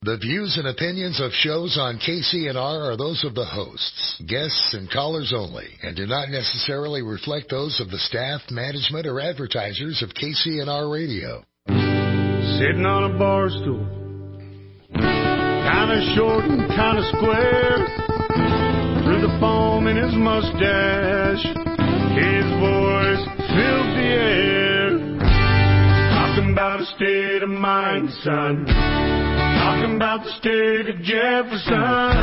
The views and opinions of shows on KCNR are those of the hosts, guests, and callers only, and do not necessarily reflect those of the staff, management, or advertisers of KCNR Radio. Sitting on a bar stool, kinda short and kinda square, through the foam in his mustache, his voice fills the air. Talking about a state of mind, son. Talking about the state of Jefferson.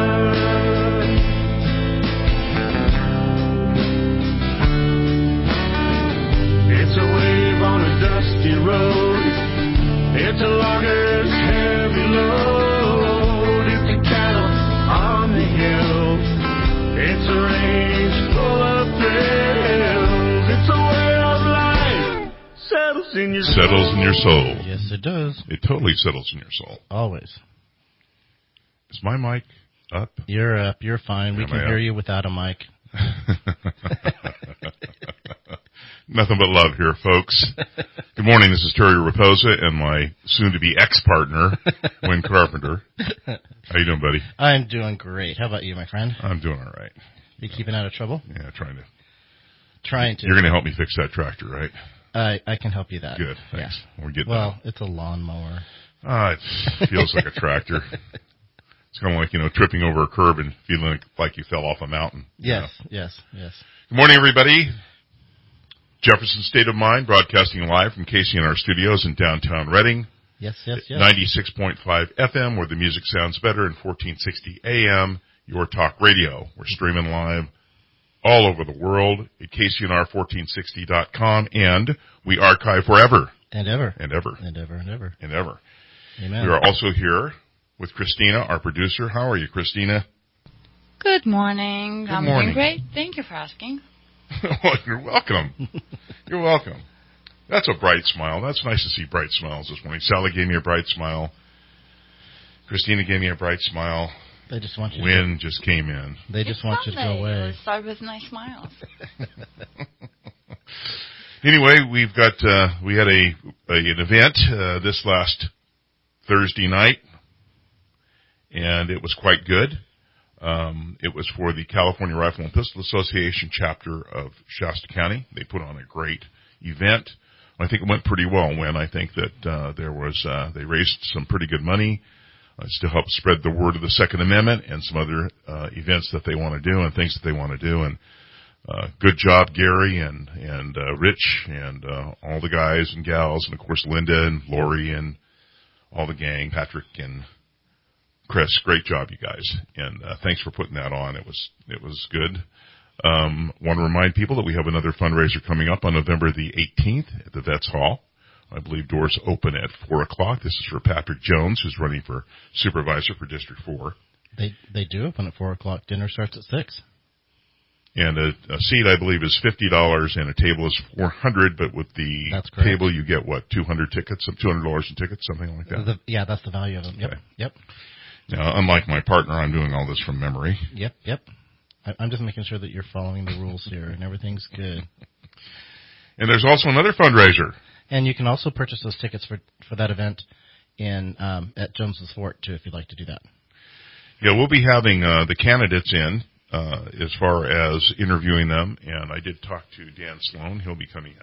It's a wave on a dusty road. It's a logger's heavy load. It's a cattle on the hill. It's a range full of thrills. It's a way of life. Settles in your soul. Settles in your soul. Yes, it does. It totally settles in your soul. Always. Is my mic up? You're up. You're fine. We can hear you without a mic. Nothing but love here, folks. Good morning. This is Terry Raposa and my soon-to-be ex-partner, Wynn Carpenter. How you doing, buddy? I'm doing great. How about you, my friend? I'm doing all right. You keeping out of trouble? Yeah, trying to. You're going to help me fix that tractor, right? I can help you that. Good. Thanks. Yeah. We're getting it's a lawnmower. It feels like a tractor. It's kind of like, tripping over a curb and feeling like you fell off a mountain. Yes. Good morning, everybody. Jefferson State of Mind, broadcasting live from KCNR Studios in downtown Reading. Yes. 96.5 FM, where the music sounds better, and 1460 AM, Your Talk Radio. We're streaming live all over the world at KCNR1460.com, and we archive forever. And ever. Amen. We are also here with Christina, our producer. How are you, Christina? Good morning. I'm doing great. Thank you for asking. Oh, you're welcome. You're welcome. That's a bright smile. That's nice to see bright smiles this morning. Sally gave me a bright smile. Christina gave me a bright smile. They just want you. Wynn just came in. They just want you to go away. Let's start with nice smiles. Anyway, we had an event this last Thursday night, and it was quite good. It was for the California Rifle and Pistol Association chapter of Shasta County. They put on a great event. I think it went pretty well, Wynn. I think that they raised some pretty good money to help spread the word of the Second Amendment and some other events that they want to do and things that they want to do. And good job, Gary and Rich and all the guys and gals, and of course Linda and Lori and all the gang, Patrick and Chris. Great job, you guys, and thanks for putting that on. It was good. Want to remind people that we have another fundraiser coming up on November the 18th at the Vets Hall. I believe doors open at 4 o'clock. This is for Patrick Jones, who's running for supervisor for District 4. They do open at 4 o'clock. Dinner starts at 6. And a seat, I believe, is $50, and a table is $400. But with the table, you get what, 200 tickets, $200 in tickets, something like that. That's the value of them. Okay. Yep. Now, unlike my partner, I'm doing all this from memory. Yep. I'm just making sure that you're following the rules here, and everything's good. And there's also another fundraiser. And you can also purchase those tickets for that event at Jones's Fort, too, if you'd like to do that. Yeah, we'll be having the candidates in as far as interviewing them, and I did talk to Dan Sloan. He'll be coming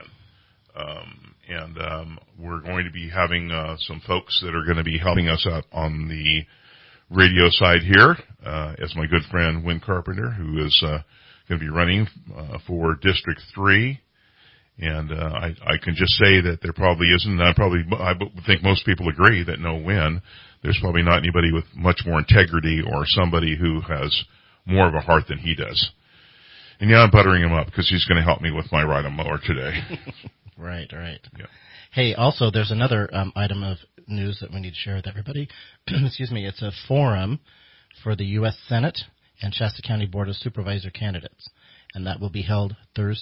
in. And we're going to be having some folks that are going to be helping us out on the radio side here, as my good friend Wynn Carpenter, who is going to be running for District 3. And I can just say that there probably isn't, I think most people agree that no Wynn, there's probably not anybody with much more integrity or somebody who has more of a heart than he does. And yeah, I'm buttering him up because he's going to help me with my ride-a-mower today. Right. Yeah. Hey, also, there's another item of news that we need to share with everybody. Excuse me. It's a forum for the U.S. Senate and Shasta County Board of Supervisor candidates. And that will be held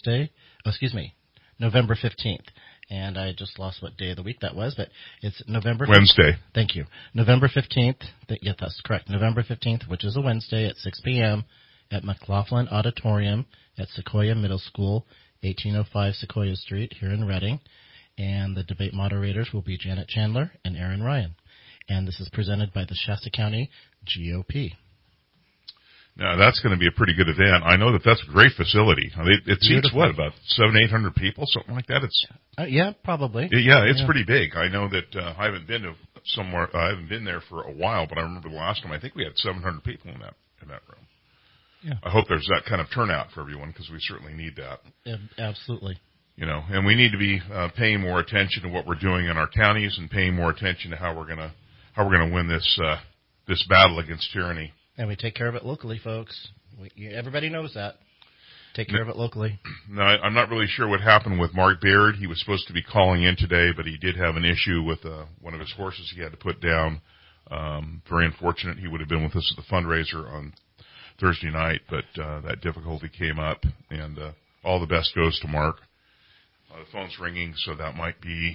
November 15th. And I just lost what day of the week that was, but it's November 15th. Wednesday. Thank you. November 15th. Yeah, that's correct. November 15th, which is a Wednesday at 6 p.m. at McLaughlin Auditorium at Sequoia Middle School, 1805 Sequoia Street here in Reading. And the debate moderators will be Janet Chandler and Aaron Ryan. and this is presented by the Shasta County GOP. Now, that's going to be a pretty good event. I know that's a great facility. It seats, about 700-800 people, something like that? Yeah, probably. Yeah, it's pretty big. I know that I haven't been to somewhere. I haven't been there for a while, but I remember the last time. I think we had 700 people in that room. Yeah. I hope there's that kind of turnout for everyone, because we certainly need that. Yeah, absolutely. And we need to be paying more attention to what we're doing in our counties, and paying more attention to how we're gonna win this battle against tyranny. And we take care of it locally, folks. Everybody knows that. Take care of it locally. No, I'm not really sure what happened with Mark Baird. He was supposed to be calling in today, but he did have an issue with one of his horses he had to put down. Very unfortunate. He would have been with us at the fundraiser on Thursday night, but that difficulty came up, and all the best goes to Mark. The phone's ringing, so that might be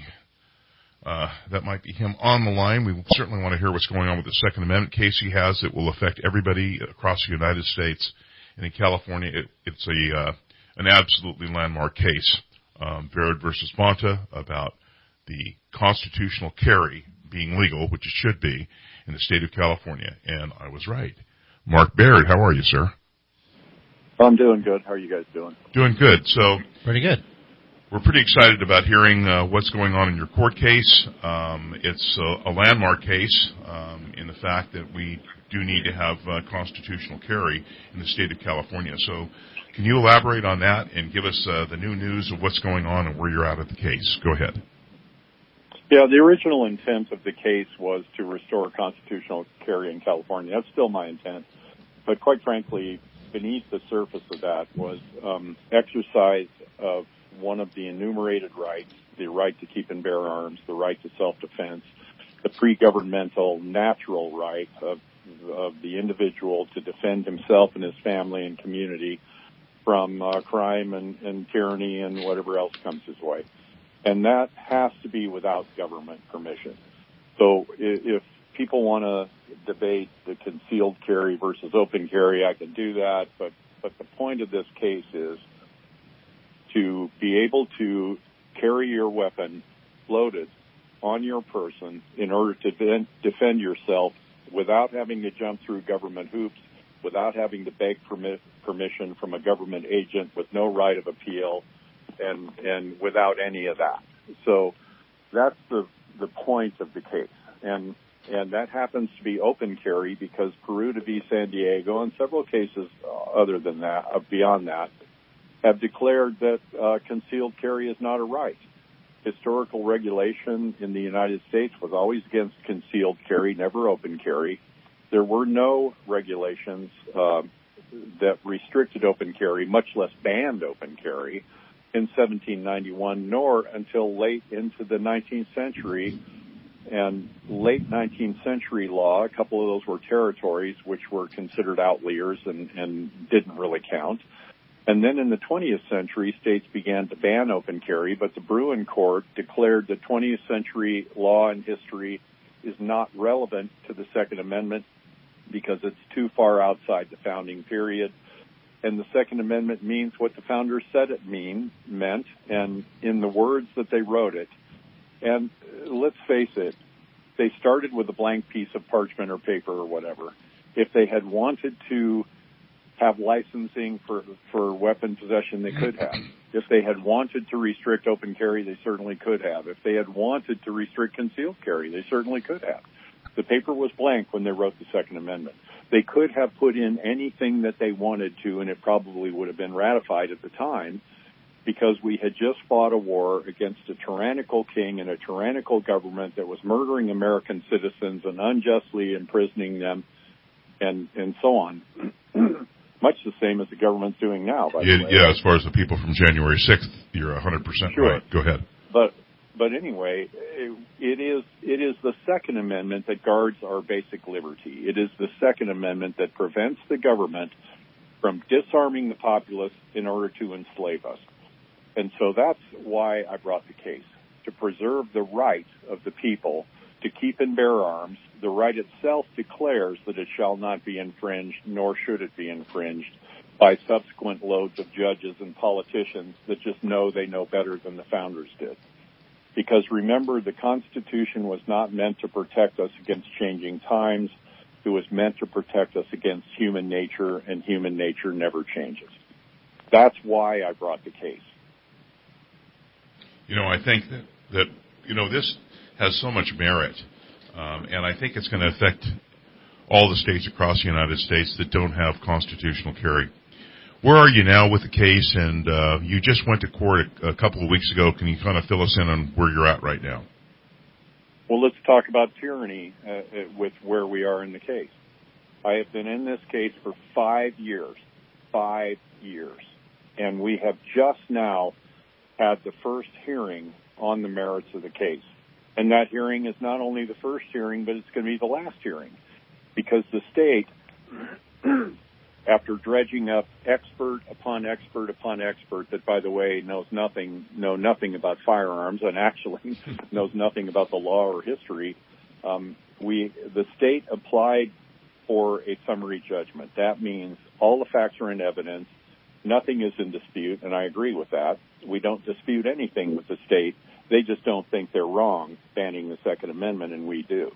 him on the line. We certainly want to hear what's going on with the Second Amendment case he has that will affect everybody across the United States. And in California, it's an absolutely landmark case, Baird versus Bonta, about the constitutional carry being legal, which it should be, in the state of California. And I was right. Mark Baird, how are you, sir? I'm doing good. How are you guys doing? Doing good. So pretty good. We're pretty excited about hearing what's going on in your court case. It's a landmark case in the fact that we do need to have constitutional carry in the state of California. So can you elaborate on that and give us the new news of what's going on and where you're at the case? Go ahead. Yeah, the original intent of the case was to restore constitutional carry in California. That's still my intent. But quite frankly, beneath the surface of that was exercise of one of the enumerated rights, the right to keep and bear arms, the right to self-defense, the pre-governmental natural right of the individual to defend himself and his family and community from crime and tyranny and whatever else comes his way. And that has to be without government permission. So if people want to debate the concealed carry versus open carry, I can do that. But the point of this case is to be able to carry your weapon loaded on your person in order to defend yourself without having to jump through government hoops, without having to beg permission from a government agent with no right of appeal, and without any of that. So that's the point of the case. And that happens to be open carry because Peruta v. San Diego and several cases other than that, beyond that, have declared that concealed carry is not a right. Historical regulation in the United States was always against concealed carry, never open carry. There were no regulations that restricted open carry, much less banned open carry, in 1791, nor until late into the 19th century. And late 19th century law, a couple of those were territories which were considered outliers and didn't really count. And then in the 20th century, states began to ban open carry, but the Bruin Court declared that 20th century law and history is not relevant to the Second Amendment because it's too far outside the founding period. And the Second Amendment means what the founders said it meant, and in the words that they wrote it. And let's face it, they started with a blank piece of parchment or paper or whatever. If they had wanted to have licensing for weapon possession, they could have. If they had wanted to restrict open carry, they certainly could have. If they had wanted to restrict concealed carry, they certainly could have. The paper was blank when they wrote the Second Amendment. They could have put in anything that they wanted to, and it probably would have been ratified at the time, because we had just fought a war against a tyrannical king and a tyrannical government that was murdering American citizens and unjustly imprisoning them and so on. Much the same as the government's doing now, by the way. Yeah, as far as the people from January 6th, you're 100% sure. Right. Go ahead. But anyway, it is the Second Amendment that guards our basic liberty. It is the Second Amendment that prevents the government from disarming the populace in order to enslave us. And so that's why I brought the case, to preserve the right of the people to keep and bear arms. The right itself declares that it shall not be infringed, nor should it be infringed, by subsequent loads of judges and politicians that just know they know better than the founders did. Because remember, the Constitution was not meant to protect us against changing times. It was meant to protect us against human nature, and human nature never changes. That's why I brought the case. I think that this has so much merit, and I think it's going to affect all the states across the United States that don't have constitutional carry. Where are you now with the case? And you just went to court a couple of weeks ago. Can you kind of fill us in on where you're at right now? Well, let's talk about tyranny with where we are in the case. I have been in this case for 5 years. 5 years. And we have just now had the first hearing on the merits of the case. And that hearing is not only the first hearing, but it's going to be the last hearing. Because the state, after dredging up expert upon expert upon expert that, by the way, know nothing about firearms and actually knows nothing about the law or history, the state applied for a summary judgment. That means all the facts are in evidence, nothing is in dispute, and I agree with that. We don't dispute anything with the state. They just don't think they're wrong banning the Second Amendment, and we do.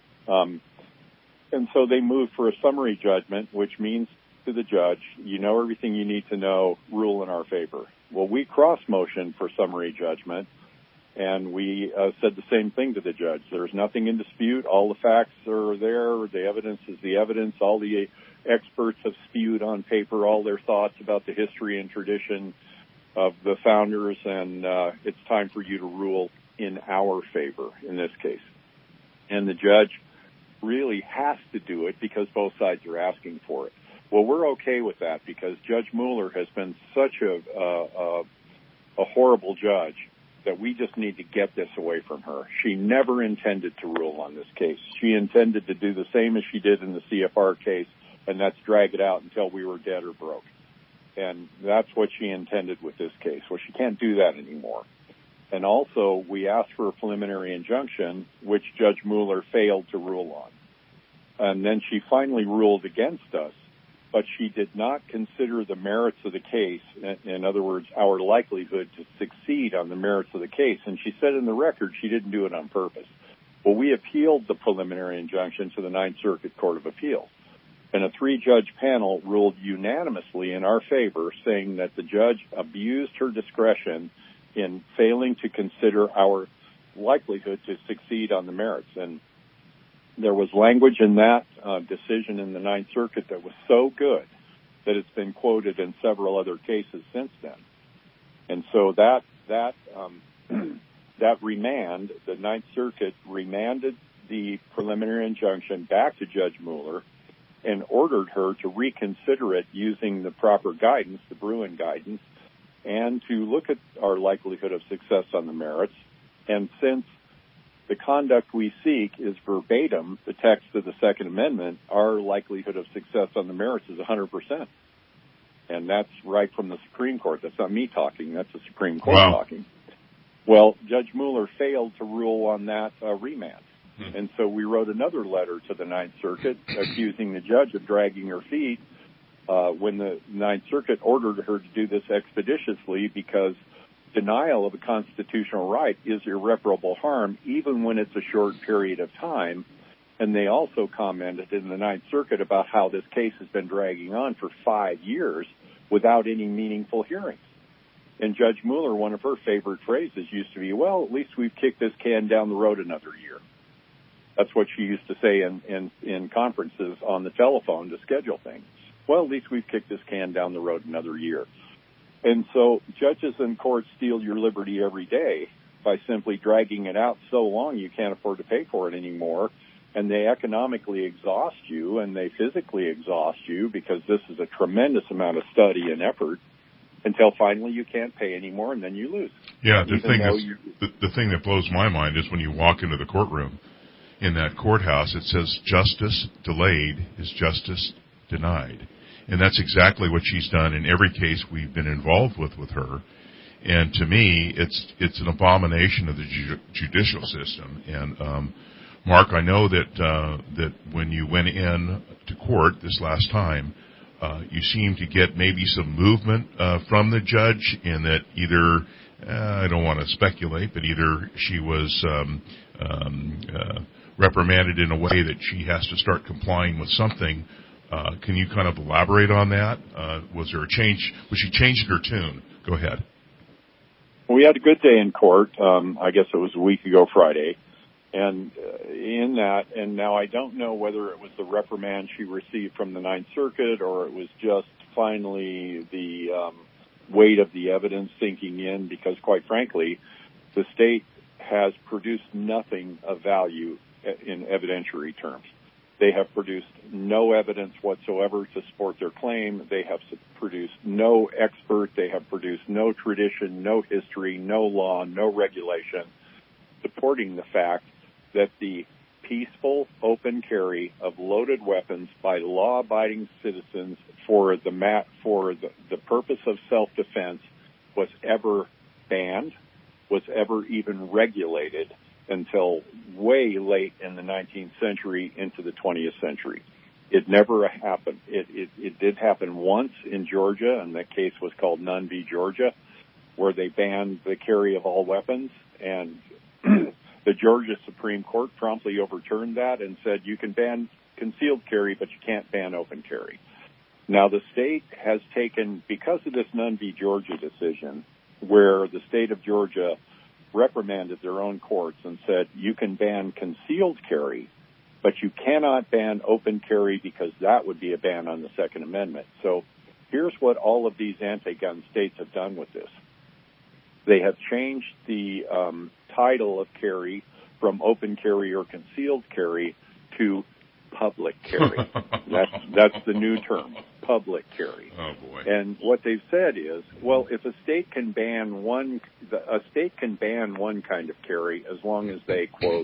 And so they moved for a summary judgment, which means to the judge, you know everything you need to know, rule in our favor. Well, we cross-motioned for summary judgment, and we said the same thing to the judge. There's nothing in dispute. All the facts are there. The evidence is the evidence. All the experts have spewed on paper all their thoughts about the history and tradition of the founders, and it's time for you to rule in our favor in this case. And the judge really has to do it because both sides are asking for it. Well, we're okay with that because Judge Mueller has been such a horrible judge that we just need to get this away from her. She never intended to rule on this case. She intended to do the same as she did in the CFR case, and that's drag it out until we were dead or broke. And that's what she intended with this case. Well, she can't do that anymore. And also, we asked for a preliminary injunction, which Judge Mueller failed to rule on. And then she finally ruled against us, but she did not consider the merits of the case, in other words, our likelihood to succeed on the merits of the case. And she said in the record she didn't do it on purpose. Well, we appealed the preliminary injunction to the Ninth Circuit Court of Appeals. And a 3-judge panel ruled unanimously in our favor, saying that the judge abused her discretion in failing to consider our likelihood to succeed on the merits. And there was language in that decision in the Ninth Circuit that was so good that it's been quoted in several other cases since then. And so that remand, the Ninth Circuit remanded the preliminary injunction back to Judge Mueller and ordered her to reconsider it using the proper guidance, the Bruin guidance, and to look at our likelihood of success on the merits. And since the conduct we seek is verbatim the text of the Second Amendment, our likelihood of success on the merits is 100%. And that's right from the Supreme Court. That's not me talking. That's the Supreme Court talking. Well, Judge Mueller failed to rule on that remand. And so we wrote another letter to the Ninth Circuit accusing the judge of dragging her feet when the Ninth Circuit ordered her to do this expeditiously because denial of a constitutional right is irreparable harm, even when it's a short period of time. And they also commented in the Ninth Circuit about how this case has been dragging on for 5 years without any meaningful hearings. And Judge Mueller, one of her favorite phrases used to be, well, at least we've kicked this can down the road another year. That's what she used to say in conferences on the telephone to schedule things. Well, at least we've kicked this can down the road another year. And so judges and courts steal your liberty every day by simply dragging it out so long you can't afford to pay for it anymore. And they economically exhaust you and they physically exhaust you because this is a tremendous amount of study and effort until finally you can't pay anymore and then you lose. Yeah, the thing that blows my mind is when you walk into the courtroom, in that courthouse, it says justice delayed is justice denied. And that's exactly what she's done in every case we've been involved with her. And to me, it's an abomination of the judicial system. And Mark, I know that when you went in to court this last time, you seemed to get maybe some movement from the judge, and that either I don't want to speculate, but either she was reprimanded in a way that she has to start complying with something. Can you kind of elaborate on that? Was there a change? Was she changing her tune? Go ahead. We had a good day in court. I guess it was a week ago Friday. And in that, and now I don't know whether it was the reprimand she received from the Ninth Circuit or it was just finally the weight of the evidence sinking in, because quite frankly, the state has produced nothing of value in evidentiary terms. They have produced no evidence whatsoever to support their claim. They have produced no expert. They have produced no tradition, no history, no law, no regulation supporting the fact that the peaceful open carry of loaded weapons by law-abiding citizens for the purpose of self-defense was ever banned, was ever even regulated until way late in the 19th century into the 20th century. It never happened. It did happen once in Georgia, and that case was called Nunn v. Georgia, where they banned the carry of all weapons, and the Georgia Supreme Court promptly overturned that and said you can ban concealed carry, but you can't ban open carry. Now, the state has taken, because of this Nunn v. Georgia decision, where the state of Georgia reprimanded their own courts and said you can ban concealed carry, but you cannot ban open carry because that would be a ban on the Second Amendment. So here's what all of these anti-gun states have done with this. They have changed the title of carry from open carry or concealed carry to public carry. That's the new term, public carry. Oh boy! And what they've said is, well, if a state can ban one kind of carry as long as they quote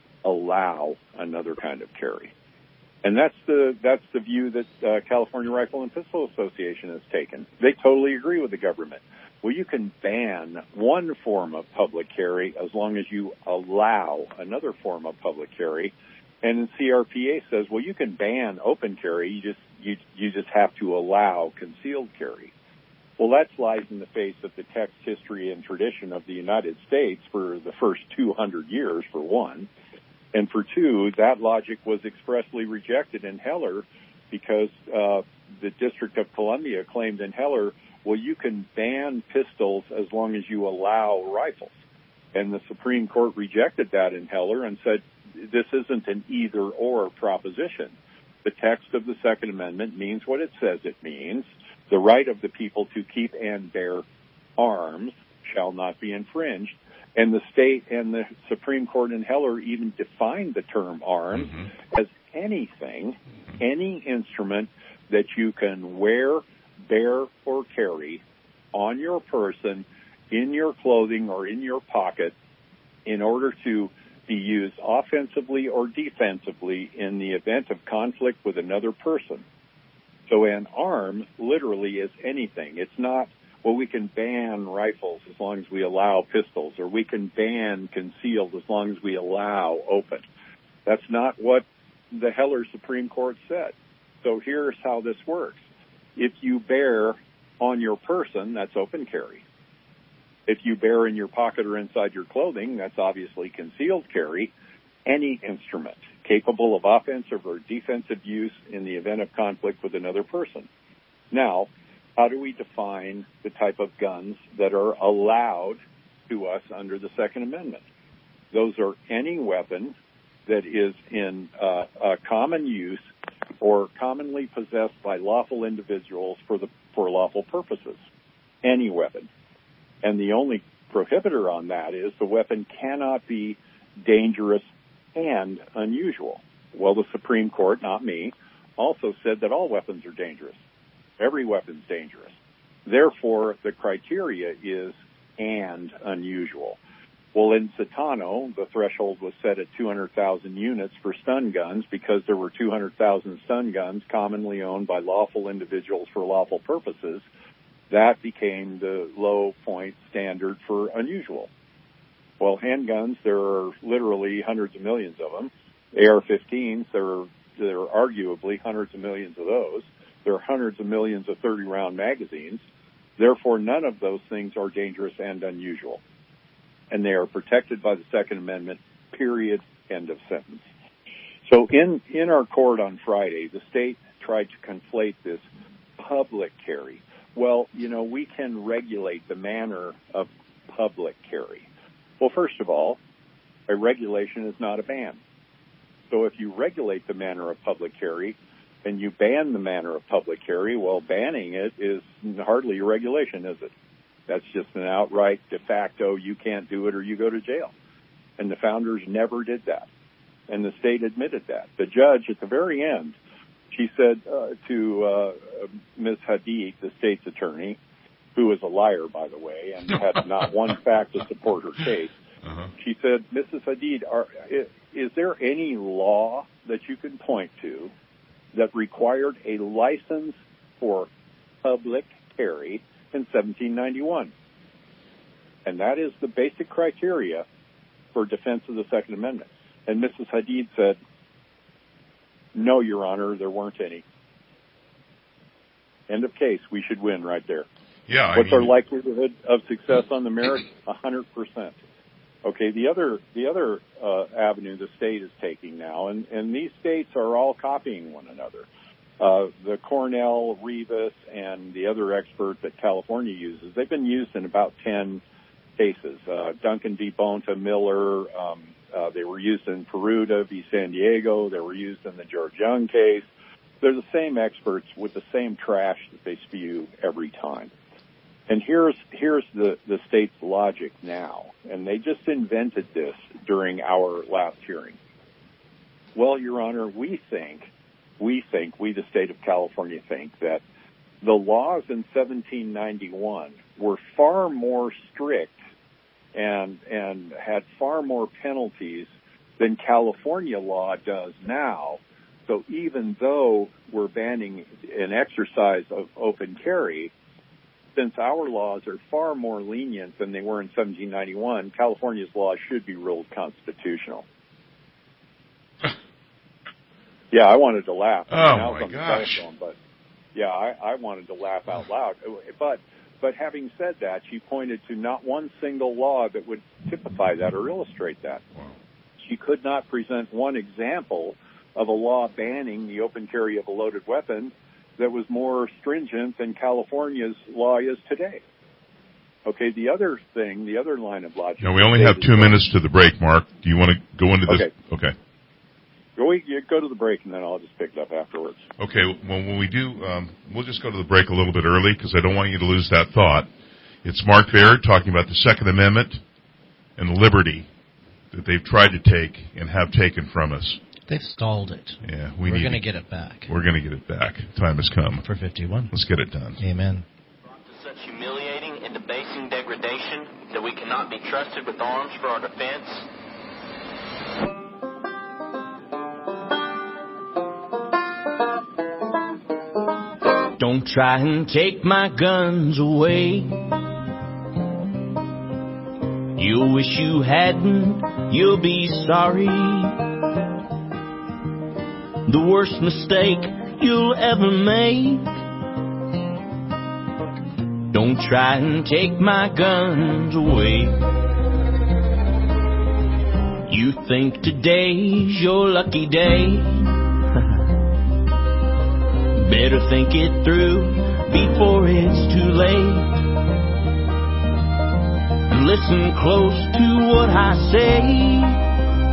allow another kind of carry. And that's the view that California Rifle and Pistol Association has taken. They totally agree with the government. Well, you can ban one form of public carry as long as you allow another form of public carry. And the CRPA says, well, you can ban open carry, you just have to allow concealed carry. Well, that flies in the face of the text, history, and tradition of the United States for the first 200 years, for one. And for two, that logic was expressly rejected in Heller because the District of Columbia claimed in Heller, well, you can ban pistols as long as you allow rifles. And the Supreme Court rejected that in Heller and said, this isn't an either-or proposition. The text of the Second Amendment means what it says it means. The right of the people to keep and bear arms shall not be infringed. And the state and the Supreme Court in Heller even defined the term arms as anything, any instrument that you can wear, bear, or carry on your person, in your clothing, or in your pocket in order to be used offensively or defensively in the event of conflict with another person. So an arm literally is anything. It's not, well, we can ban rifles as long as we allow pistols, or we can ban concealed as long as we allow open. That's not what the Heller Supreme Court said. So here's how this works. If you bear on your person, that's open carry. If you bear in your pocket or inside your clothing, that's obviously concealed carry. Any instrument capable of offensive or defensive use in the event of conflict with another person. Now, how do we define the type of guns that are allowed to us under the Second Amendment? Those are any weapon that is in common use or commonly possessed by lawful individuals for lawful purposes. Any weapon. And the only prohibitor on that is the weapon cannot be dangerous and unusual. Well, the Supreme Court, not me, also said that all weapons are dangerous. Every weapon's dangerous. Therefore, the criteria is and unusual. Well, in Citano, the threshold was set at 200,000 units for stun guns because there were 200,000 stun guns commonly owned by lawful individuals for lawful purposes. That became the low point standard for unusual. Well, handguns, there are literally hundreds of millions of them. AR-15s, there are arguably hundreds of millions of those. There are hundreds of millions of 30-round magazines. Therefore, none of those things are dangerous and unusual. And they are protected by the Second Amendment, period, end of sentence. So in our court on Friday, the state tried to conflate this public carry. Well, we can regulate the manner of public carry. Well, first of all, a regulation is not a ban. So if you regulate the manner of public carry and you ban the manner of public carry, well, banning it is hardly a regulation, is it? That's just an outright de facto, you can't do it or you go to jail. And the founders never did that. And the state admitted that. The judge at the very end, she said to Ms. Hadid, the state's attorney, who was a liar, by the way, and had not one fact to support her case, she said, Mrs. Hadid, is there any law that you can point to that required a license for public carry in 1791? And that is the basic criteria for defense of the Second Amendment. And Mrs. Hadid said, no, Your Honor, there weren't any. End of case. We should win right there. Yeah. What's our likelihood of success on the merits? 100%. Okay, the other avenue the state is taking now, and these states are all copying one another. The Cornell, Rivas, and the other expert that California uses, they've been used in about 10 cases. Duncan v. Bonta, Miller, they were used in Peruta v. San Diego. They were used in the George Young case. They're the same experts with the same trash that they spew every time. And here's the state's logic now, and they just invented this during our last hearing. Well, Your Honor, we the state of California think that the laws in 1791 were far more strict and had far more penalties than California law does now. So even though we're banning an exercise of open carry, since our laws are far more lenient than they were in 1791, California's laws should be ruled constitutional. Yeah, I wanted to laugh. Oh, my gosh. But yeah, I wanted to laugh out loud. But having said that, she pointed to not one single law that would typify that or illustrate that. Wow. She could not present one example of a law banning the open carry of a loaded weapon that was more stringent than California's law is today. Okay, the other line of logic... No, we only have 2 minutes to the break, Mark. Do you want to go into this? Okay. Go to the break, and then I'll just pick it up afterwards. Okay, well, when we do, we'll just go to the break a little bit early, because I don't want you to lose that thought. It's Mark Baird talking about the Second Amendment and the liberty that they've tried to take and have taken from us. They've stalled it. Yeah, we're going to get it back. We're going to get it back. Time has come. For 51. Let's get it done. Amen. Brought to such humiliating and debasing degradation that we cannot be trusted with arms for our defense. Don't try and take my guns away. You'll wish you hadn't, you'll be sorry. The worst mistake you'll ever make. Don't try and take my guns away. You think today's your lucky day. Better think it through before it's too late. Listen close to what I say.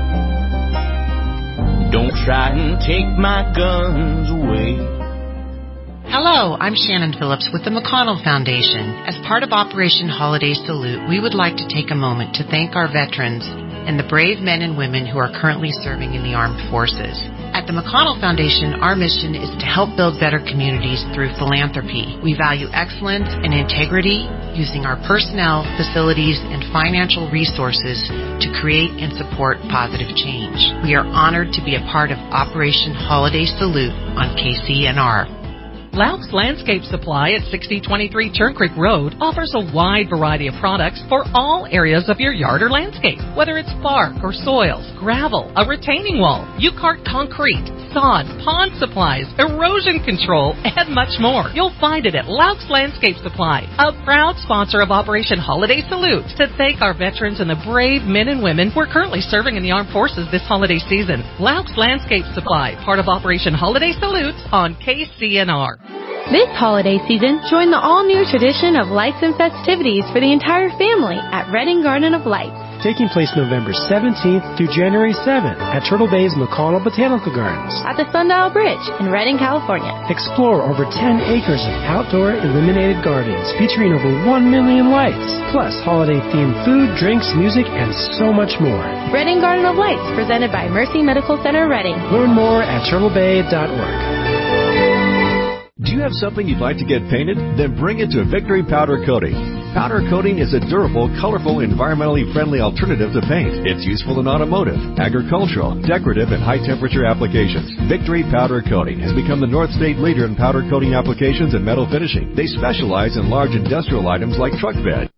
Don't try and take my guns away. Hello, I'm Shannon Phillips with the McConnell Foundation. As part of Operation Holiday Salute, we would like to take a moment to thank our veterans and the brave men and women who are currently serving in the armed forces. At the McConnell Foundation, our mission is to help build better communities through philanthropy. We value excellence and integrity, using our personnel, facilities, and financial resources to create and support positive change. We are honored to be a part of Operation Holiday Salute on KCNR. Laux Landscape Supply at 6023 Turn Creek Road offers a wide variety of products for all areas of your yard or landscape. Whether it's bark or soils, gravel, a retaining wall, U-Cart concrete, sod, pond supplies, erosion control, and much more. You'll find it at Laux Landscape Supply, a proud sponsor of Operation Holiday Salute, to thank our veterans and the brave men and women who are currently serving in the armed forces this holiday season. Laux Landscape Supply, part of Operation Holiday Salute on KCNR. This holiday season, join the all-new tradition of lights and festivities for the entire family at Redding Garden of Lights. Taking place November 17th through January 7th at Turtle Bay's McConnell Botanical Gardens. At the Sundial Bridge in Redding, California. Explore over 10 acres of outdoor illuminated gardens featuring over 1 million lights, plus holiday-themed food, drinks, music, and so much more. Redding Garden of Lights, presented by Mercy Medical Center, Redding. Learn more at turtlebay.org. Do you have something you'd like to get painted? Then bring it to Victory Powder Coating. Powder coating is a durable, colorful, environmentally friendly alternative to paint. It's useful in automotive, agricultural, decorative, and high-temperature applications. Victory Powder Coating has become the North State leader in powder coating applications and metal finishing. They specialize in large industrial items like truck bed.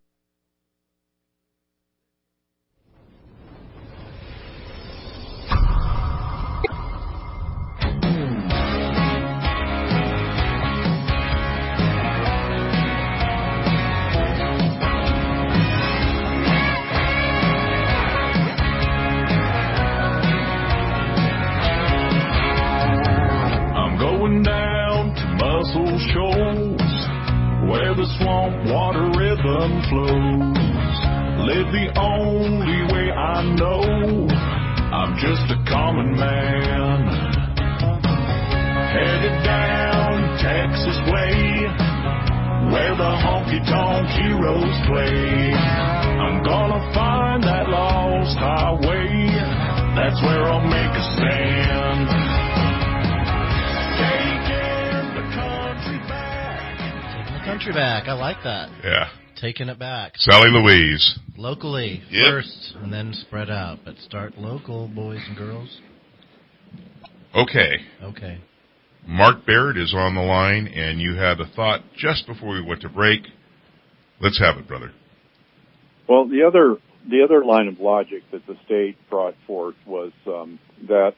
Back. I like that. Yeah. Taking it back. Sally Louise. Locally first and then spread out. But start local, boys and girls. Okay. Mark Baird is on the line, and you had a thought just before we went to break. Let's have it, brother. Well, the other line of logic that the state brought forth was that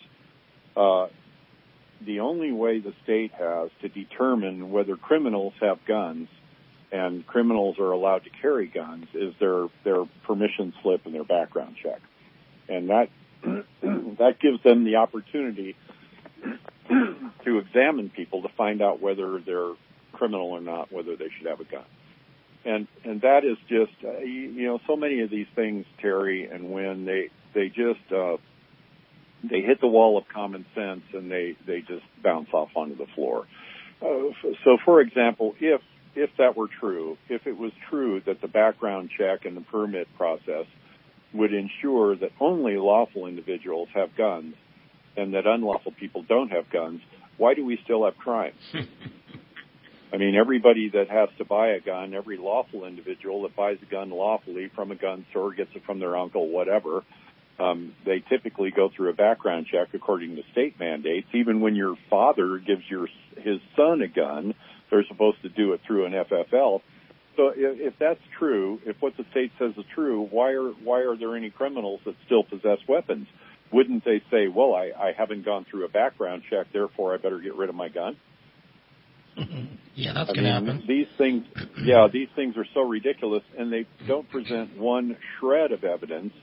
the only way the state has to determine whether criminals have guns and criminals are allowed to carry guns is their permission slip and their background check. And that gives them the opportunity to examine people to find out whether they're criminal or not, whether they should have a gun. And that is just, so many of these things, Terry and Wynn, they just, they hit the wall of common sense and they just bounce off onto the floor. So, for example, if that were true, if it was true that the background check and the permit process would ensure that only lawful individuals have guns and that unlawful people don't have guns, why do we still have crime? I mean, everybody that has to buy a gun, every lawful individual that buys a gun lawfully from a gun store, gets it from their uncle, whatever, they typically go through a background check according to state mandates. Even when your father gives his son a gun, they're supposed to do it through an FFL. So if that's true, if what the state says is true, why are there any criminals that still possess weapons? Wouldn't they say, well, I haven't gone through a background check, therefore I better get rid of my gun? Yeah, that's going to happen. These things are so ridiculous, and they don't present one shred of evidence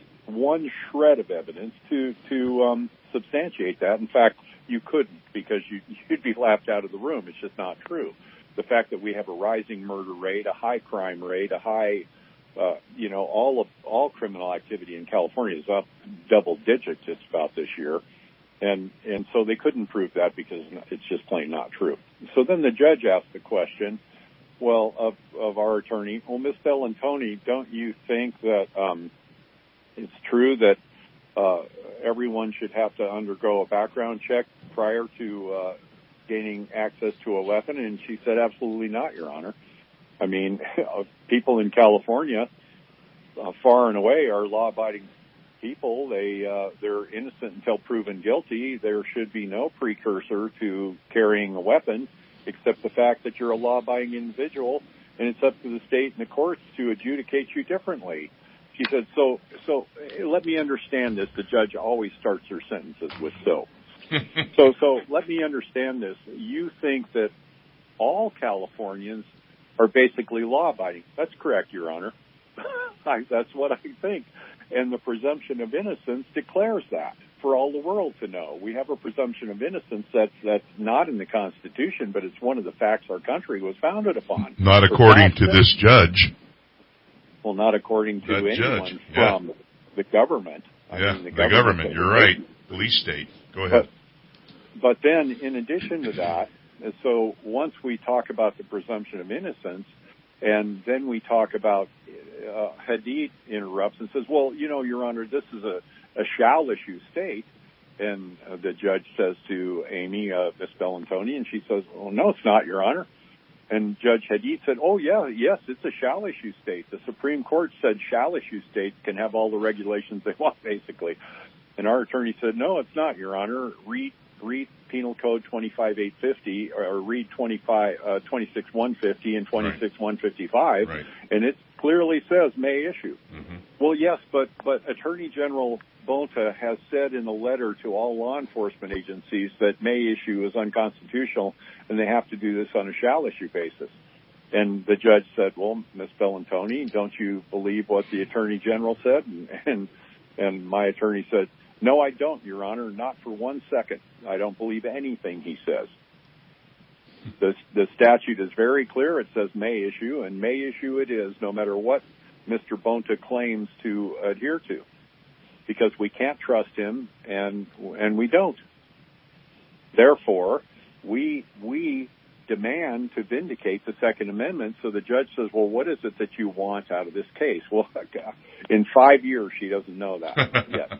to substantiate that. In fact, you couldn't, because you'd be laughed out of the room. It's just not true. The fact that we have a rising murder rate, a high crime rate, a high, all criminal activity in California is up double digits just about this year. And so they couldn't prove that because it's just plain not true. So then the judge asked the question, well, of our attorney, well, Ms. Bellantoni, don't you think that it's true that everyone should have to undergo a background check prior to gaining access to a weapon? And she said, absolutely not, Your Honor. I mean, people in California, far and away, are law-abiding people. They're innocent until proven guilty. There should be no precursor to carrying a weapon. except the fact that you're a law-abiding individual, and it's up to the state and the courts to adjudicate you differently. She said, so let me understand this. The judge always starts her sentences with so. So let me understand this. You think that all Californians are basically law-abiding. That's correct, Your Honor. That's what I think. And the presumption of innocence declares that for all the world to know. We have a presumption of innocence that's not in the Constitution, but it's one of the facts our country was founded upon. Not according to this judge. Well, not according to anyone from the government. I mean, the government. You're right. Police state. Go ahead. But then, in addition to that, so once we talk about the presumption of innocence, and then we talk about, Hadid interrupts and says, well, Your Honor, this is a shall issue state. And the judge says to Amy, Ms. Bellantoni, and she says, oh, no, it's not, Your Honor. And Judge Hadid said, yes, it's a shall issue state. The Supreme Court said shall issue states can have all the regulations they want, basically. And our attorney said, no, it's not, Your Honor. Read Penal Code 25850 or read 26150 and 26155, and it clearly says may issue. Mm-hmm. Well, yes, but Attorney General Bonta has said in a letter to all law enforcement agencies that may issue is unconstitutional, and they have to do this on a shall issue basis. And the judge said, well, Ms. Bellantoni, don't you believe what the Attorney General said? And my attorney said, no, I don't, Your Honor, not for 1 second. I don't believe anything he says. The statute is very clear. It says may issue, and may issue it is, no matter what Mr. Bonta claims to adhere to, because we can't trust him, and we don't. Therefore, we demand to vindicate the Second Amendment. So the judge says, well, what is it that you want out of this case? Well, in 5 years, she doesn't know that yet.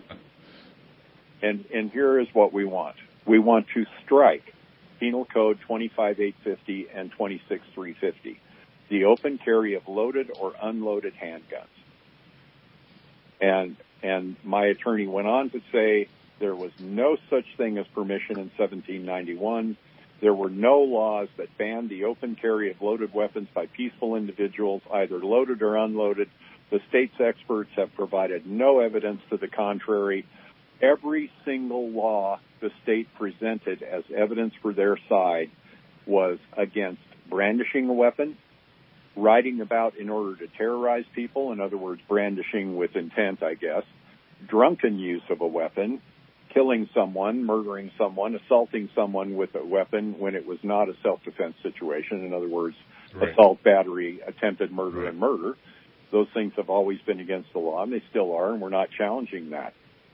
And here is what we want. We want to strike Penal Code 25850 and 26350, the open carry of loaded or unloaded handguns. And my attorney went on to say there was no such thing as permission in 1791. There were no laws that banned the open carry of loaded weapons by peaceful individuals, either loaded or unloaded. The state's experts have provided no evidence to the contrary. Every single law the state presented as evidence for their side was against brandishing a weapon, riding about in order to terrorize people, in other words, brandishing with intent, I guess, drunken use of a weapon, killing someone, murdering someone, assaulting someone with a weapon when it was not a self-defense situation, in other words, assault, battery, attempted murder, and murder. Those things have always been against the law, and they still are, and we're not challenging that.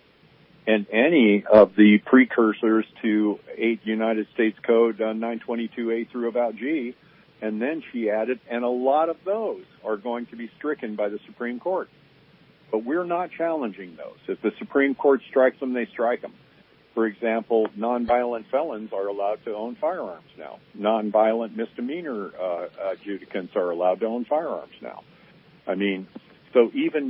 And any of the precursors to 8 United States Code 922A through about G, and then she added, and a lot of those are going to be stricken by the Supreme Court. But we're not challenging those. If the Supreme Court strikes them, they strike them. For example, nonviolent felons are allowed to own firearms now. Nonviolent misdemeanor adjudicants are allowed to own firearms now. I mean, so even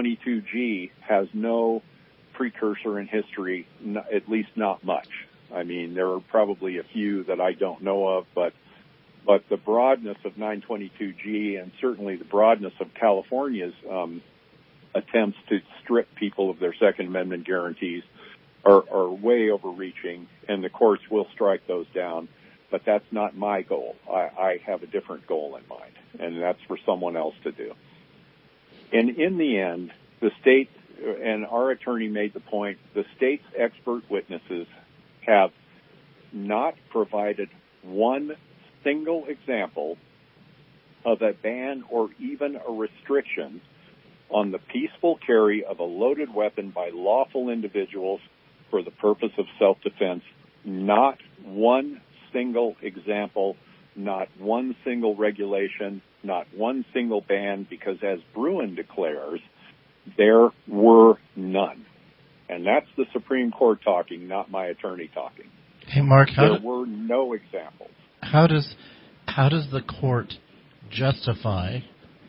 922G has no precursor in history, at least not much. I mean, there are probably a few that I don't know of, but the broadness of 922G and certainly the broadness of California's attempts to strip people of their Second Amendment guarantees are way overreaching, and the courts will strike those down. But that's not my goal. I have a different goal in mind, and that's for someone else to do. And in the end, the state, and our attorney made the point, the state's expert witnesses have not provided one single example of a ban or even a restriction on the peaceful carry of a loaded weapon by lawful individuals for the purpose of self-defense. Not one single example, not one single regulation, not one single ban, because as Bruin declares, there were none. And that's the Supreme Court talking, not my attorney talking. Hey, Mark, there were no examples. How does the court justify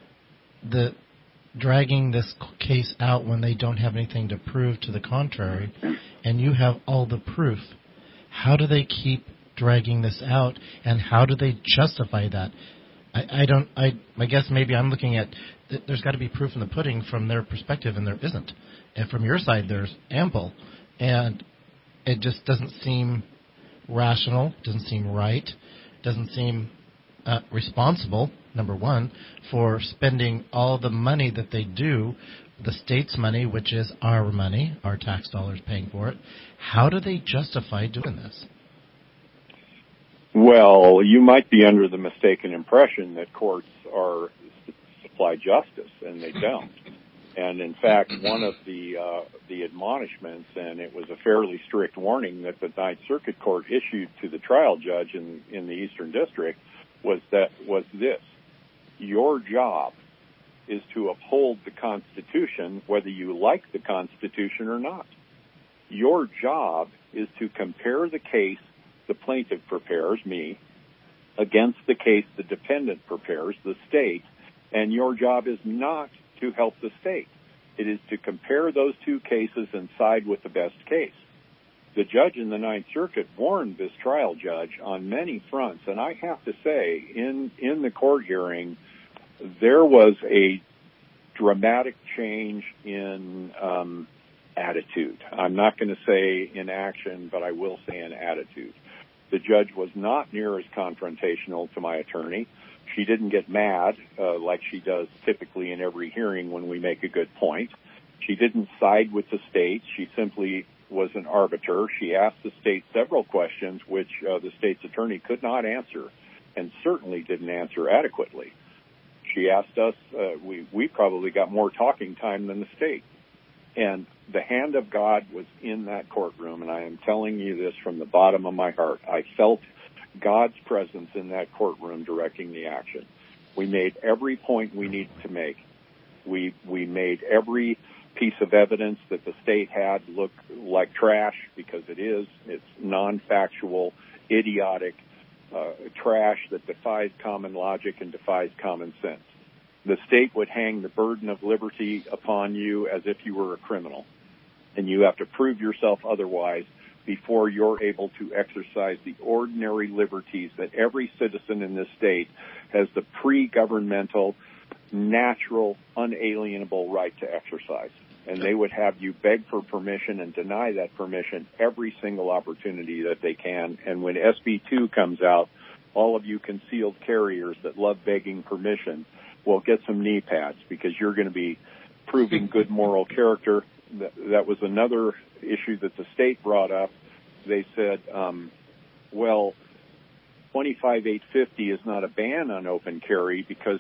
the dragging this case out when they don't have anything to prove to the contrary, and you have all the proof? How do they keep dragging this out, and how do they justify that? I guess maybe I'm looking at, there's got to be proof in the pudding from their perspective, and there isn't. And from your side, there's ample. And it just doesn't seem rational, doesn't seem right, doesn't seem responsible, number one, for spending all the money that they do, the state's money, which is our money, our tax dollars paying for it. How do they justify doing this? Well, you might be under the mistaken impression that courts are supply justice, and they don't. And in fact, one of the admonishments, and it was a fairly strict warning that the Ninth Circuit Court issued to the trial judge in the Eastern District, was this: your job is to uphold the Constitution, whether you like the Constitution or not. Your job is to compare the case the plaintiff prepares, me, against the case the defendant prepares, the state, and your job is not to help the state. It is to compare those two cases and side with the best case. The judge in the Ninth Circuit warned this trial judge on many fronts, and I have to say, in the court hearing, there was a dramatic change in attitude. I'm not going to say in action, but I will say in attitude. The judge was not near as confrontational to my attorney. She didn't get mad like she does typically in every hearing when we make a good point. She didn't side with the state. She simply was an arbiter. She asked the state several questions which the state's attorney could not answer, and certainly didn't answer adequately. She asked us, we probably got more talking time than the state. And the hand of God was in that courtroom, and I am telling you this from the bottom of my heart. I felt God's presence in that courtroom directing the action. We made every point we needed to make. We made every piece of evidence that the state had look like trash, because it is. It's non-factual, idiotic trash that defies common logic and defies common sense. The state would hang the burden of liberty upon you as if you were a criminal, and you have to prove yourself otherwise before you're able to exercise the ordinary liberties that every citizen in this state has the pre-governmental, natural, unalienable right to exercise. And they would have you beg for permission and deny that permission every single opportunity that they can. And when SB 2 comes out, all of you concealed carriers that love begging permission will get some knee pads, because you're going to be proving good moral character. That was another issue that the state brought up. They said, well, 25.850 is not a ban on open carry, because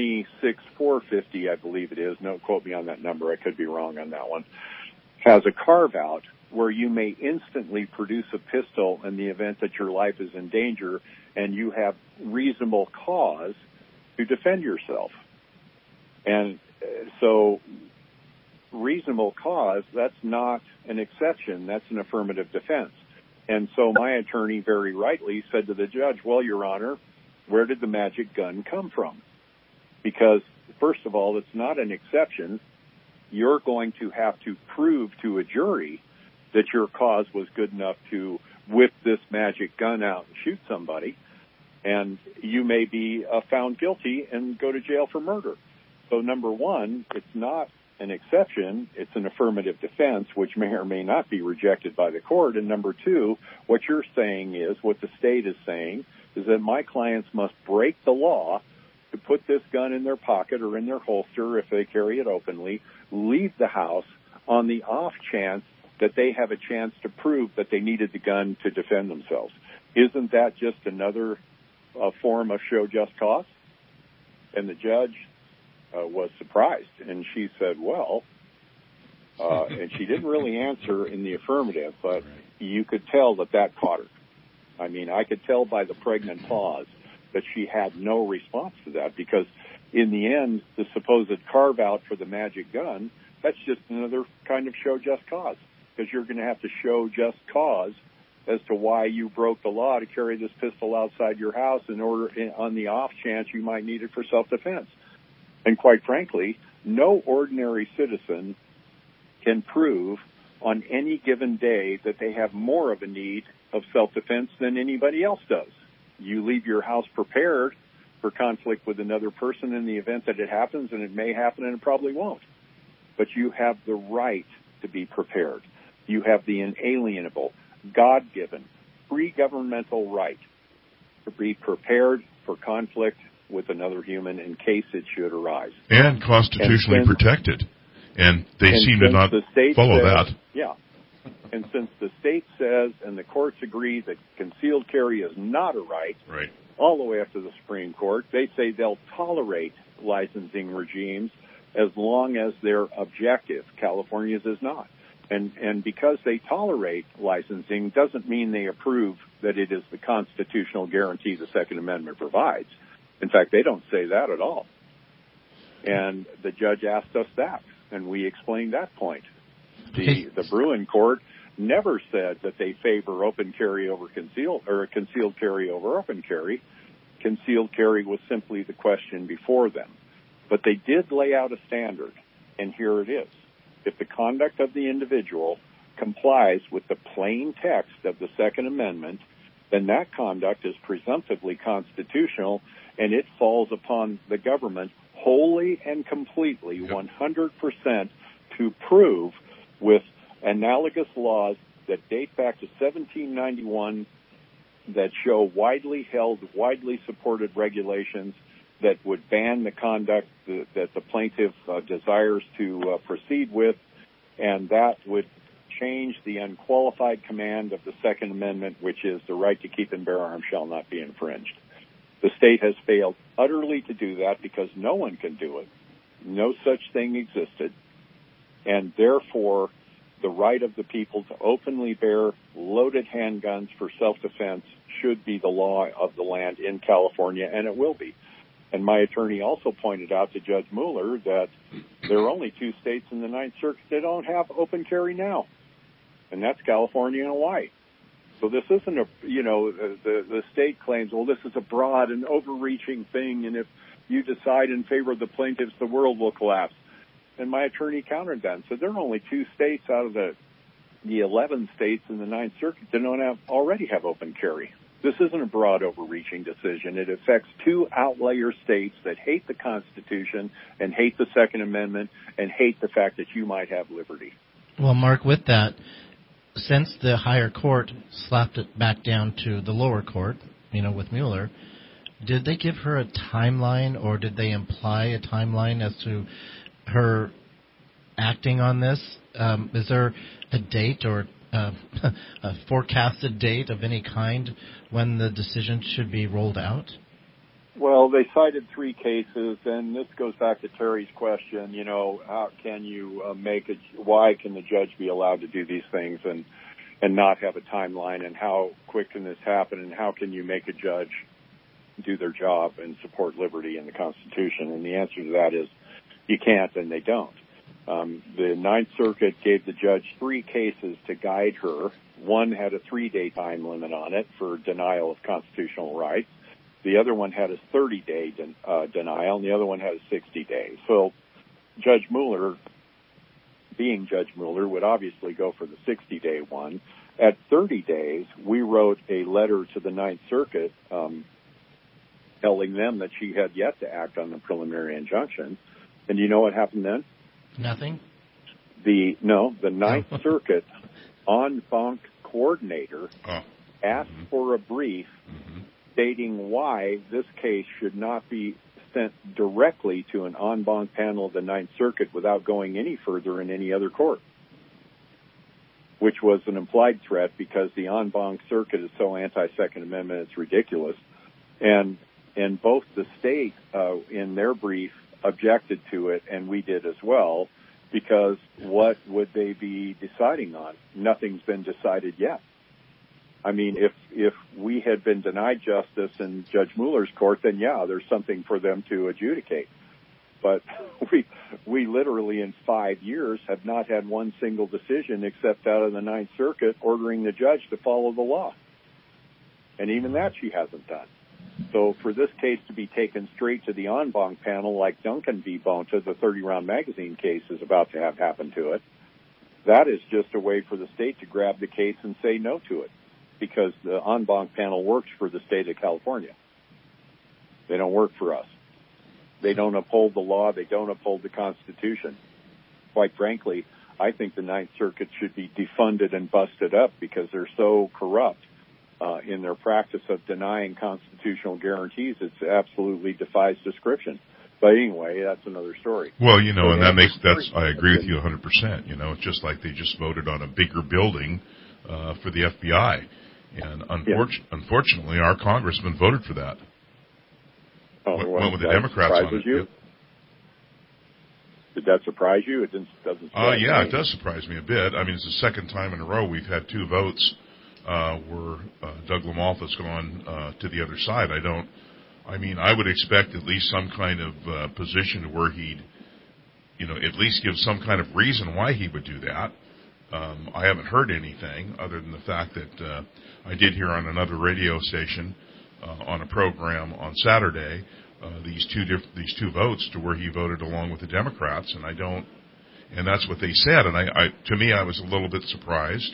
26.450, I believe it is, don't quote me on that number, I could be wrong on that one, has a carve-out where you may instantly produce a pistol in the event that your life is in danger and you have reasonable cause to defend yourself. And so reasonable cause, that's not an exception, that's an affirmative defense. And so my attorney very rightly said to the judge, well, Your Honor, where did the magic gun come from? Because, first of all, it's not an exception. You're going to have to prove to a jury that your cause was good enough to whip this magic gun out and shoot somebody, and you may be found guilty and go to jail for murder. So, number one, it's not an exception, it's an affirmative defense, which may or may not be rejected by the court. And number two, what you're saying is, what the state is saying, is that my clients must break the law to put this gun in their pocket or in their holster if they carry it openly, leave the house on the off chance that they have a chance to prove that they needed the gun to defend themselves. Isn't that just another form of show just cause? And the judge was surprised, and she said, well, and she didn't really answer in the affirmative, but you could tell that caught her. I mean, I could tell by the pregnant pause that she had no response to that, because in the end, the supposed carve-out for the magic gun, that's just another kind of show just cause, because you're going to have to show just cause as to why you broke the law to carry this pistol outside your house in order, on the off chance you might need it for self-defense. And quite frankly, no ordinary citizen can prove on any given day that they have more of a need of self-defense than anybody else does. You leave your house prepared for conflict with another person in the event that it happens, and it may happen and it probably won't. But you have the right to be prepared. You have the inalienable, God-given, free governmental right to be prepared for conflict with another human in case it should arise. And constitutionally protected. And they seem to not follow that. Yeah. And since the state says and the courts agree that concealed carry is not a right, all the way up to the Supreme Court, they say they'll tolerate licensing regimes as long as they're objective. California's is not. And because they tolerate licensing doesn't mean they approve that it is the constitutional guarantee the Second Amendment provides. In fact, they don't say that at all. And the judge asked us that, and we explained that point. The Bruin court never said that they favor open carry over concealed, or concealed carry over open carry. Concealed carry was simply the question before them. But they did lay out a standard, and here it is. If the conduct of the individual complies with the plain text of the Second Amendment, then that conduct is presumptively constitutional, and it falls upon the government wholly and completely, 100%, to prove with analogous laws that date back to 1791 that show widely held, widely supported regulations that would ban the conduct that the plaintiff desires to proceed with, and that would change the unqualified command of the Second Amendment, which is the right to keep and bear arms shall not be infringed. The state has failed utterly to do that because no one can do it. No such thing existed, and therefore the right of the people to openly bear loaded handguns for self-defense should be the law of the land in California, and it will be. And my attorney also pointed out to Judge Mueller that there are only two states in the Ninth Circuit that don't have open carry now, and that's California and Hawaii. So this isn't the state claims, well, this is a broad and overreaching thing, and if you decide in favor of the plaintiffs, the world will collapse. And my attorney countered that and said there are only two states out of the 11 states in the Ninth Circuit that don't already have open carry. This isn't a broad, overreaching decision. It affects two outlier states that hate the Constitution and hate the Second Amendment and hate the fact that you might have liberty. Well, Mark, with that, since the higher court slapped it back down to the lower court, with Mueller, did they give her a timeline, or did they imply a timeline as to her acting on this? Is there a date or a forecasted date of any kind when the decision should be rolled out? Well, they cited three cases, and this goes back to Terry's question, how can you why can the judge be allowed to do these things and not have a timeline, and how quick can this happen, and how can you make a judge do their job and support liberty in the Constitution? And the answer to that is you can't, and they don't. The Ninth Circuit gave the judge three cases to guide her. One had a 3-day time limit on it for denial of constitutional rights. The other one had a 30-day denial, and the other one had a 60-day. So Judge Mueller, being Judge Mueller, would obviously go for the 60-day one. At 30 days, we wrote a letter to the Ninth Circuit telling them that she had yet to act on the preliminary injunction. And you know what happened then? Nothing? The Ninth Circuit en banc coordinator asked for a brief stating why this case should not be sent directly to an en banc panel of the Ninth Circuit without going any further in any other court, which was an implied threat because the en banc circuit is so anti-Second Amendment it's ridiculous. And both the state in their brief objected to it, and we did as well, because what would they be deciding on? Nothing's been decided yet. I mean, if we had been denied justice in Judge Mueller's court, then there's something for them to adjudicate. But we literally in 5 years have not had one single decision except out of the Ninth Circuit ordering the judge to follow the law. And even that she hasn't done. So for this case to be taken straight to the en banc panel like Duncan v. Bonta, the 30-round magazine case, is about to have happen to it, that is just a way for the state to grab the case and say no to it. because the en banc panel works for the state of California. They don't work for us. They don't uphold the law. They don't uphold the Constitution. Quite frankly, I think the Ninth Circuit should be defunded and busted up because they're so corrupt in their practice of denying constitutional guarantees. It absolutely defies description. But anyway, that's another story. Well, you know, and I agree with you 100%. You know, it's just like they just voted on a bigger building for the FBI. And unfortunately, our congressman voted for that. Went with the Democrats on it. You? Did that surprise you? It doesn't surprise me. Yeah, it does surprise me a bit. I mean, it's the second time in a row we've had two votes where Doug Lamothe has gone to the other side. I would expect at least some kind of position where he'd, you know, at least give some kind of reason why he would do that. I haven't heard anything other than the fact that I did hear on another radio station on a program on Saturday these two votes to where he voted along with the Democrats, and that's what they said. And to me, I was a little bit surprised.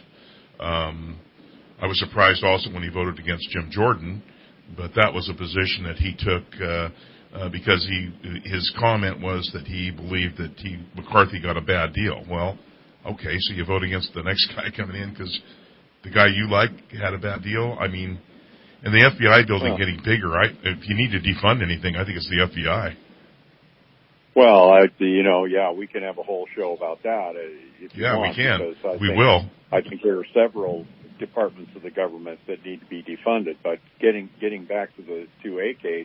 I was surprised also when he voted against Jim Jordan, but that was a position that he took because his comment was that he believed that McCarthy got a bad deal. Well, okay, so you vote against the next guy coming in because the guy you like had a bad deal? I mean, and the FBI building getting bigger. If you need to defund anything, I think it's the FBI. Well, we can have a whole show about that if you want. We can. We will. I think there are several departments of the government that need to be defunded. But getting back to the 2A case,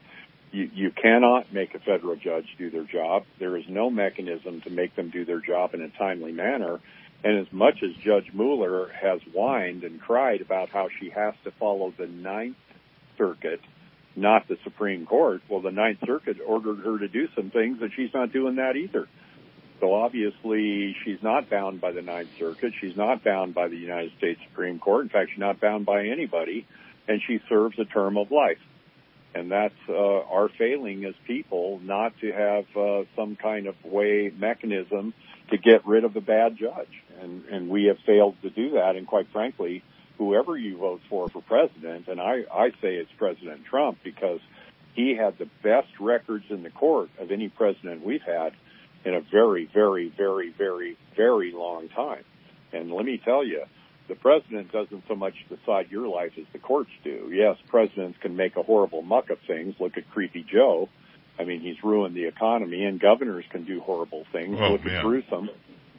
you cannot make a federal judge do their job. There is no mechanism to make them do their job in a timely manner. And as much as Judge Mueller has whined and cried about how she has to follow the Ninth Circuit, not the Supreme Court, well, the Ninth Circuit ordered her to do some things, and she's not doing that either. So obviously, she's not bound by the Ninth Circuit. She's not bound by the United States Supreme Court. In fact, she's not bound by anybody, and she serves a term of life. And that's our failing as people, not to have some kind of mechanism to get rid of a bad judge. And we have failed to do that. And quite frankly, whoever you vote for president, and I say it's President Trump because he had the best records in the court of any president we've had in a very, very, very, very, very long time. And let me tell you, the president doesn't so much decide your life as the courts do. Yes, presidents can make a horrible muck of things. Look at Creepy Joe. I mean, he's ruined the economy, and governors can do horrible things. Look at Newsom.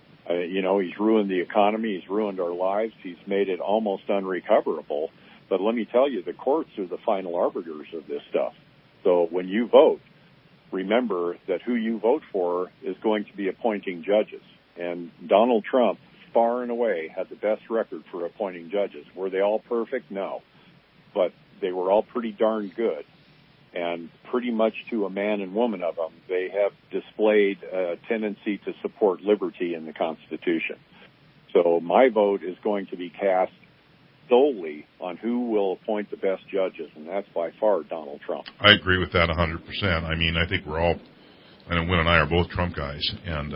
He's ruined the economy. He's ruined our lives. He's made it almost unrecoverable. But let me tell you, the courts are the final arbiters of this stuff. So when you vote, remember that who you vote for is going to be appointing judges. And Donald Trump, far and away, had the best record for appointing judges. Were they all perfect? No. But they were all pretty darn good. And pretty much to a man and woman of them, they have displayed a tendency to support liberty in the Constitution. So my vote is going to be cast solely on who will appoint the best judges, and that's by far Donald Trump. I agree with that 100%. I mean, I think we're all, and Wynn and I are both Trump guys, and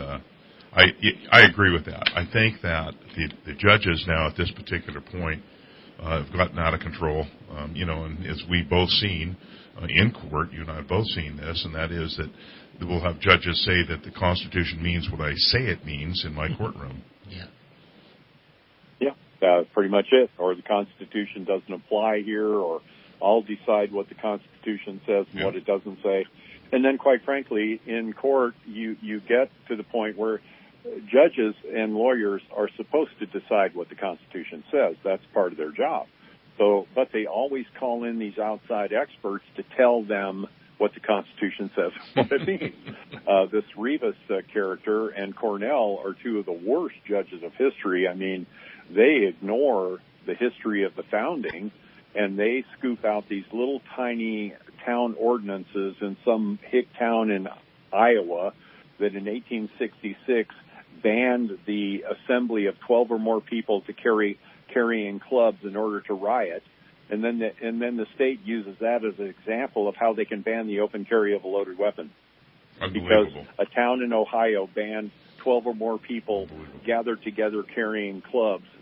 I agree with that. I think that the judges now at this particular point have gotten out of control, and as we've both seen in court, you and I have both seen this, and that is that we'll have judges say that the Constitution means what I say it means in my courtroom. Yeah, that's pretty much it. Or the Constitution doesn't apply here, or I'll decide what the Constitution says and what it doesn't say. And then, quite frankly, in court, you get to the point where judges and lawyers are supposed to decide what the Constitution says. That's part of their job. So, but they always call in these outside experts to tell them what the Constitution says, what it means. This Rivas character and Cornell are two of the worst judges of history. I mean, they ignore the history of the founding, and they scoop out these little tiny town ordinances in some hick town in Iowa that in 1866 banned the assembly of 12 or more people to carrying clubs in order to riot, and then the state uses that as an example of how they can ban the open carry of a loaded weapon. Because a town in Ohio banned 12 or more people gathered together carrying clubs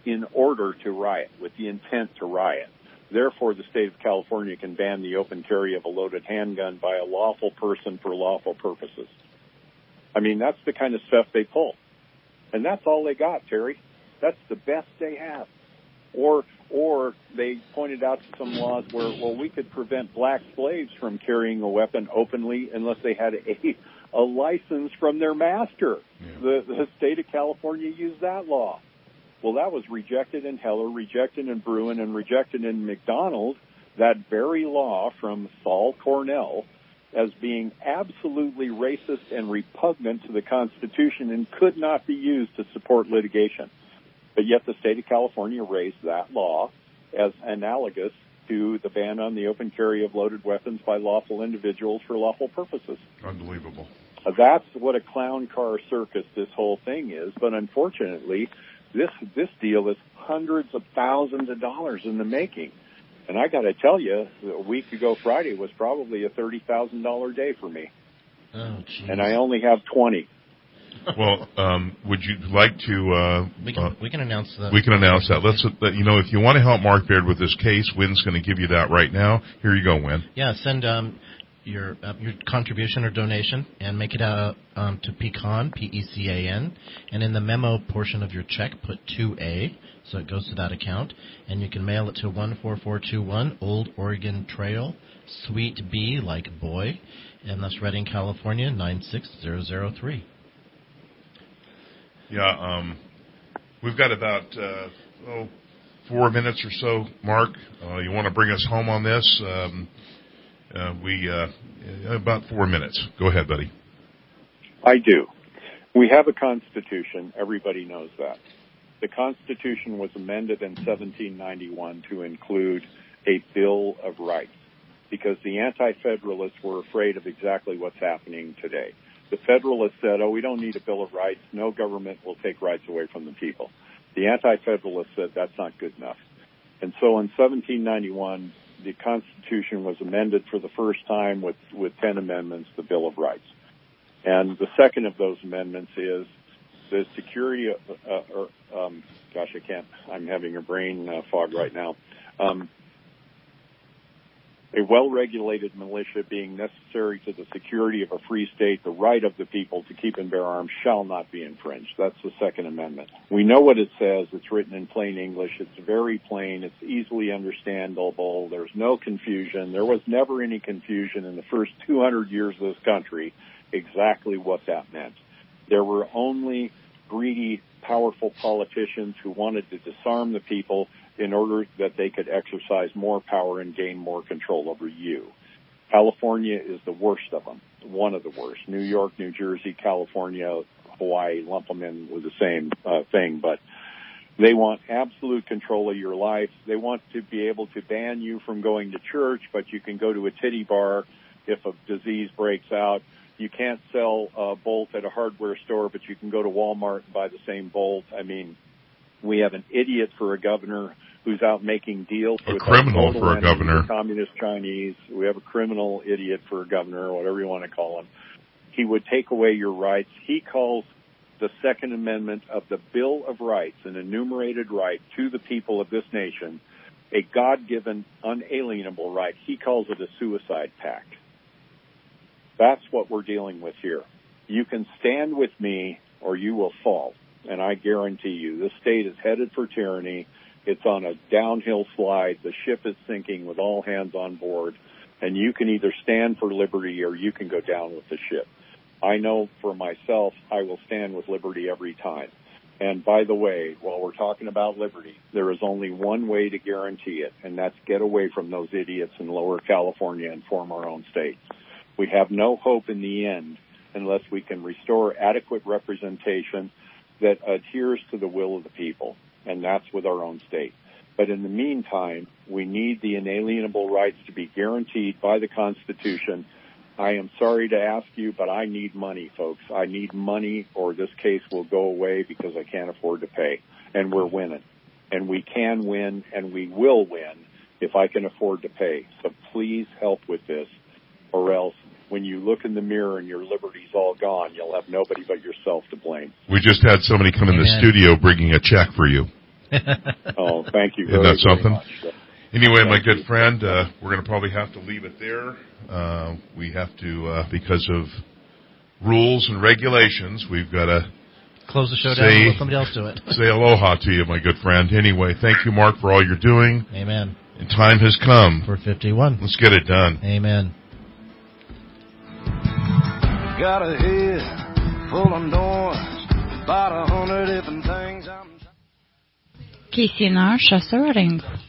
in order to riot, with the intent to riot. Therefore, the state of California can ban the open carry of a loaded handgun by a lawful person for lawful purposes. I mean, that's the kind of stuff they pull. And that's all they got, Terry. That's the best they have. Or they pointed out some laws where, well, we could prevent black slaves from carrying a weapon openly unless they had a license from their master. Yeah. The state of California used that law. Well, that was rejected in Heller, rejected in Bruin, and rejected in McDonald, that very law from Saul Cornell, as being absolutely racist and repugnant to the Constitution and could not be used to support litigation. But yet the state of California raised that law as analogous to the ban on the open carry of loaded weapons by lawful individuals for lawful purposes. Unbelievable. That's what a clown car circus this whole thing is. But unfortunately, this deal is hundreds of thousands of dollars in the making. And I got to tell you, a week ago Friday was probably a $30,000 day for me. Oh, geez. And I only have 20. Well, would you like to? We can announce that. We can announce that. Let's. If you want to help Mark Baird with this case, Wynn's going to give you that right now. Here you go, Wynn. Yeah, send your contribution or donation and make it out to Pecan, PECAN, and in the memo portion of your check put 2A, so it goes to that account, and you can mail it to 14421 Old Oregon Trail, Suite B, like boy, and that's Redding, California 96003. Yeah, we've got about 4 minutes or so, Mark. You want to bring us home on this? About 4 minutes. Go ahead, buddy. I do. We have a Constitution. Everybody knows that. The Constitution was amended in 1791 to include a Bill of Rights because the Anti-Federalists were afraid of exactly what's happening today. The Federalists said, we don't need a Bill of Rights. No government will take rights away from the people. The Anti-Federalists said that's not good enough. And so in 1791, the Constitution was amended for the first time with 10 amendments, the Bill of Rights. And the second of those amendments is the security I'm having a brain fog right now. A well-regulated militia being necessary to the security of a free state, the right of the people to keep and bear arms shall not be infringed. That's the Second Amendment. We know what it says. It's written in plain English. It's very plain. It's easily understandable. There's no confusion. There was never any confusion in the first 200 years of this country exactly what that meant. There were only greedy, powerful politicians who wanted to disarm the people in order that they could exercise more power and gain more control over you. California is the worst of them, one of the worst. New York, New Jersey, California, Hawaii, lump them in with the same thing, but they want absolute control of your life. They want to be able to ban you from going to church, but you can go to a titty bar if a disease breaks out. You can't sell a bolt at a hardware store, but you can go to Walmart and buy the same bolt. I mean, we have an idiot for a governor who's out making deals with a criminal for a governor, communist Chinese. We have a criminal idiot for a governor, whatever you want to call him. He would take away your rights. He calls the Second Amendment of the Bill of Rights, an enumerated right to the people of this nation, a God-given, unalienable right. He calls it a suicide pact. That's what we're dealing with here. You can stand with me or you will fall. And I guarantee you, this state is headed for tyranny. It's on a downhill slide. The ship is sinking with all hands on board. And you can either stand for liberty or you can go down with the ship. I know for myself, I will stand with liberty every time. And by the way, while we're talking about liberty, there is only one way to guarantee it, and that's get away from those idiots in Lower California and form our own state. We have no hope in the end unless we can restore adequate representation that adheres to the will of the people, and that's with our own state. But in the meantime, we need the inalienable rights to be guaranteed by the Constitution. I am sorry to ask you, but I need money, folks. I need money or this case will go away because I can't afford to pay. And we're winning. And we can win and we will win if I can afford to pay. So please help with this, or else when you look in the mirror and your liberty's all gone, you'll have nobody but yourself to blame. We just had somebody come in the studio bringing a check for you. Oh, thank you Isn't very, that something? very much. Anyway, my good friend, we're going to probably have to leave it there. We have to, because of rules and regulations, we've got to close the show down and let somebody else do it. Say aloha to you, my good friend. Anyway, thank you, Mark, for all you're doing. Amen. And time has come. For 51. Let's get it done. Amen. Got a head full of noise, about 100 different things. KCNR, 6 horas.